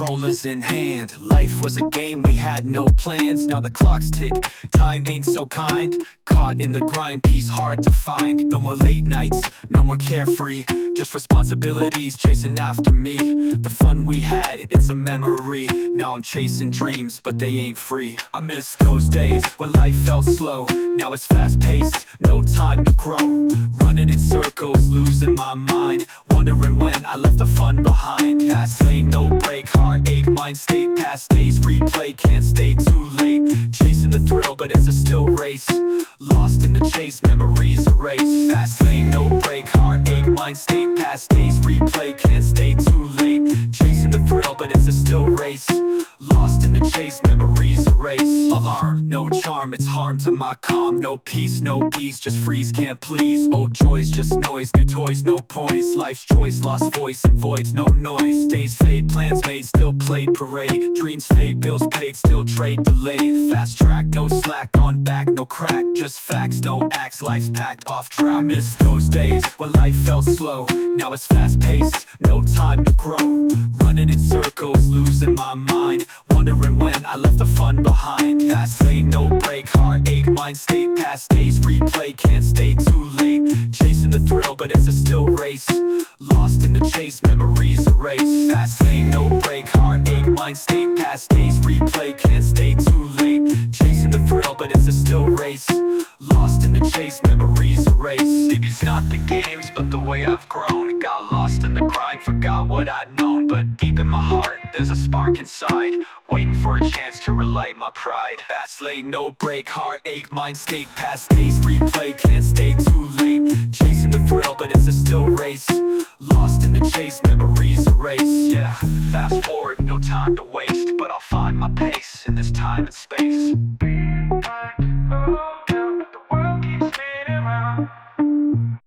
controllers in hand. Life was a game, we had no plans. Now the clock's tick, time ain't so kind. Caught in the grind, peace hard to find. No more late nights, no more carefree. Just responsibilities chasing after me. The fun we had, it's a memory. Now I'm chasing dreams, but they ain't free. I miss those days when life felt slow. Now it's fast paced, no time to grow. Running in circles, losing my mind. Wondering when I left the fun behind. Past lane, no break, heartache, mind state. Past days, replay, can't stay too late. Chasing the thrill, but it's a still race. Lost in the chase, memories erased. Fast lane, no break, heartache, mind state. Past days, replay, can't stay too late. Chasing the thrill, but it's a still race. Lost in the chase, memories erased. Alarm, no charm, it's harm to my calm. No peace, no ease, just freeze, can't please. Old joys, just noise, new toys, no poise. Life's choice, lost voice and voids, no noise. Days fade, plans made, still played parade. Dreams fade, bills paid, still trade delayed. Fast track, no slack, on back, no crack. Just facts, no acts, life's packed off track. I miss those days when life felt slow. Now it's fast paced, no time to grow. Running in circles, losing my mind. Wondering when I left the fun behind. Past lane, no break, heartache, mind state. Past days, replay, can't stay too late. Chasing the thrill, but it's a still race. Lost in the chase, memories erased. Fast lane, no break, heartache, mind state. Past days, replay, can't stay too late. Chasing the thrill, but it's a still race. Lost in the chase, memories erased. Maybe it's not the games, but the way I've grown. Got lost in the grind, forgot what I'd known. But deep in my heart, there's a spark inside, waiting for a chance to relight my pride. Fast lane, no break, heartache, mind state. Past days, replay, can't stay too late. Chasing the thrill, but it's a still race. Lost in the chase, memories erased. Yeah, fast forward, no time to waste. But I'll find my pace in this time and space.